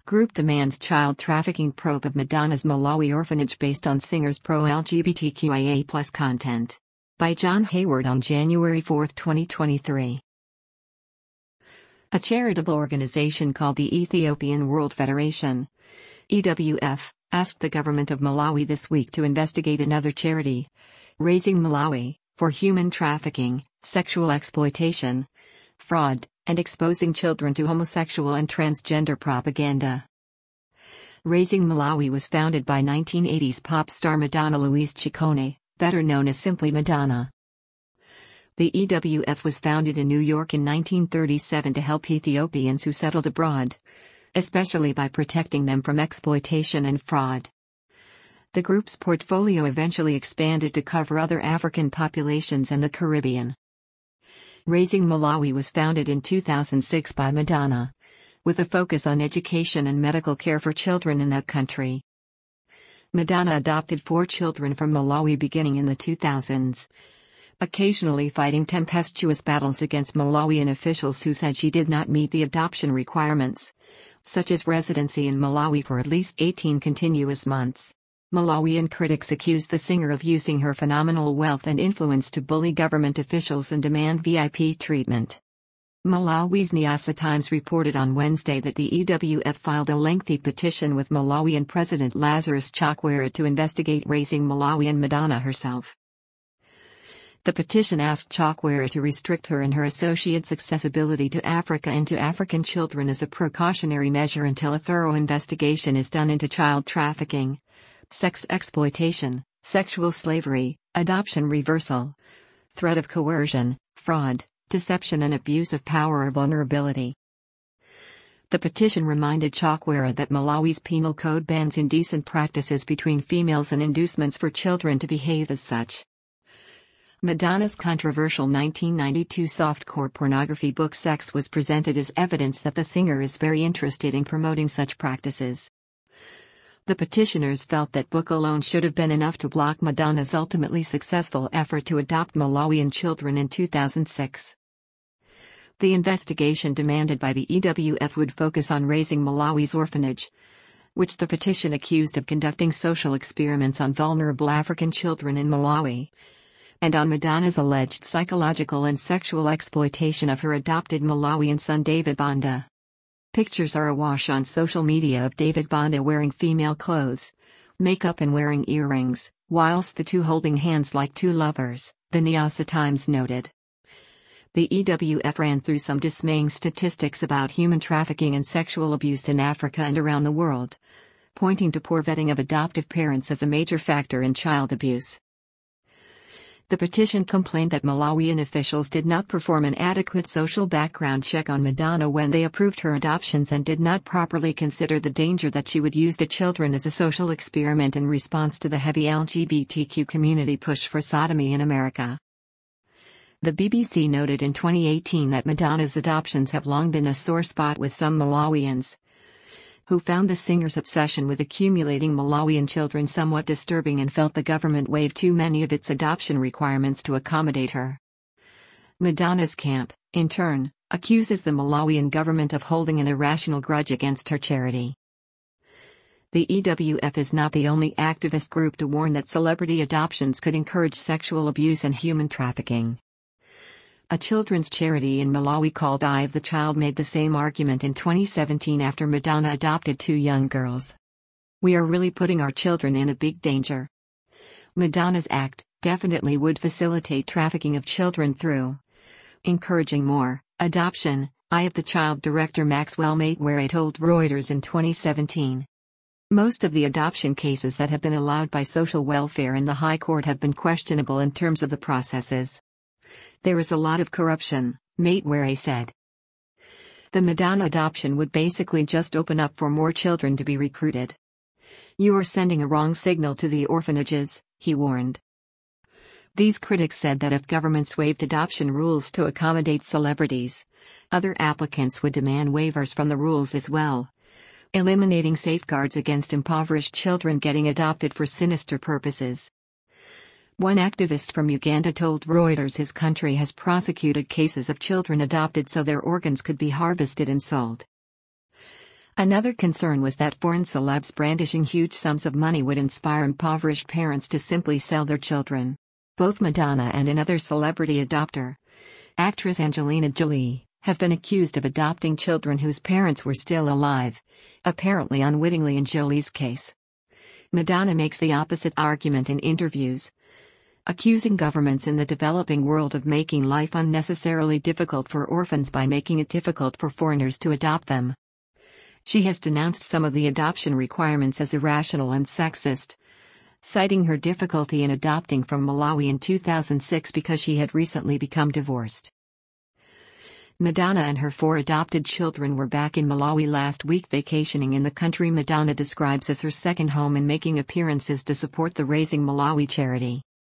Group demands child trafficking probe of Madonna's Malawi orphanage based on singer's pro-LGBTQIA+ content. By John Hayward on January 4, 2023. A charitable organization called the Ethiopian World Federation, EWF, asked the government of Malawi this week to investigate another charity, Raising Malawi, for human trafficking, sexual exploitation, fraud, and exposing children to homosexual and transgender propaganda. Raising Malawi was founded by 1980s pop star Madonna Louise Ciccone, better known as simply Madonna. The EWF was founded in New York in 1937 to help Ethiopians who settled abroad, especially by protecting them from exploitation and fraud. The group's portfolio eventually expanded to cover other African populations and the Caribbean. Raising Malawi was founded in 2006 by Madonna, with a focus on education and medical care for children in that country. Madonna adopted 4 children from Malawi beginning in the 2000s, occasionally fighting tempestuous battles against Malawian officials who said she did not meet the adoption requirements, such as residency in Malawi for at least 18 continuous months. Malawian critics accused the singer of using her phenomenal wealth and influence to bully government officials and demand VIP treatment. Malawi's Nyasa Times reported on Wednesday that the EWF filed a lengthy petition with Malawian President Lazarus Chakwera to investigate Raising Malawi and Madonna herself. The petition asked Chakwera to restrict her and her associates' accessibility to Africa and to African children as a precautionary measure until a thorough investigation is done into child trafficking, sex exploitation, sexual slavery, adoption reversal, threat of coercion, fraud, deception and abuse of power or vulnerability. The petition reminded Chakwera that Malawi's penal code bans indecent practices between females and inducements for children to behave as such. Madonna's controversial 1992 softcore pornography book Sex was presented as evidence that the singer is very interested in promoting such practices. The petitioners felt that book alone should have been enough to block Madonna's ultimately successful effort to adopt Malawian children in 2006. The investigation demanded by the EWF would focus on Raising Malawi's orphanage, which the petition accused of conducting social experiments on vulnerable African children in Malawi, and on Madonna's alleged psychological and sexual exploitation of her adopted Malawian son David Banda. Pictures are awash on social media of David Banda wearing female clothes, makeup and wearing earrings, whilst the two holding hands like two lovers, the Nyasa Times noted. The EWF ran through some dismaying statistics about human trafficking and sexual abuse in Africa and around the world, pointing to poor vetting of adoptive parents as a major factor in child abuse. The petition complained that Malawian officials did not perform an adequate social background check on Madonna when they approved her adoptions and did not properly consider the danger that she would use the children as a social experiment in response to the heavy LGBTQ community push for sodomy in America. The BBC noted in 2018 that Madonna's adoptions have long been a sore spot with some Malawians, who found the singer's obsession with accumulating Malawian children somewhat disturbing and felt the government waived too many of its adoption requirements to accommodate her. Madonna's camp, in turn, accuses the Malawian government of holding an irrational grudge against her charity. The EWF is not the only activist group to warn that celebrity adoptions could encourage sexual abuse and human trafficking. A children's charity in Malawi called Eye of the Child made the same argument in 2017 after Madonna adopted 2 young girls. "We are really putting our children in a big danger. Madonna's act definitely would facilitate trafficking of children through encouraging more adoption," Eye of the Child director Maxwell Matewere told Reuters in 2017. Most of the adoption cases that have been allowed by social welfare and the High Court have been questionable in terms of the processes. "There is a lot of corruption," Matewere said. "The Madonna adoption would basically just open up for more children to be recruited. You are sending a wrong signal to the orphanages," he warned. These critics said that if governments waived adoption rules to accommodate celebrities, other applicants would demand waivers from the rules as well, eliminating safeguards against impoverished children getting adopted for sinister purposes. One activist from Uganda told Reuters his country has prosecuted cases of children adopted so their organs could be harvested and sold. Another concern was that foreign celebs brandishing huge sums of money would inspire impoverished parents to simply sell their children. Both Madonna and another celebrity adopter, actress Angelina Jolie, have been accused of adopting children whose parents were still alive, apparently unwittingly in Jolie's case. Madonna makes the opposite argument in interviews, accusing governments in the developing world of making life unnecessarily difficult for orphans by making it difficult for foreigners to adopt them. She has denounced some of the adoption requirements as irrational and sexist, citing her difficulty in adopting from Malawi in 2006 because she had recently become divorced. Madonna and her 4 adopted children were back in Malawi last week vacationing in the country Madonna describes as her second home and making appearances to support the Raising Malawi charity.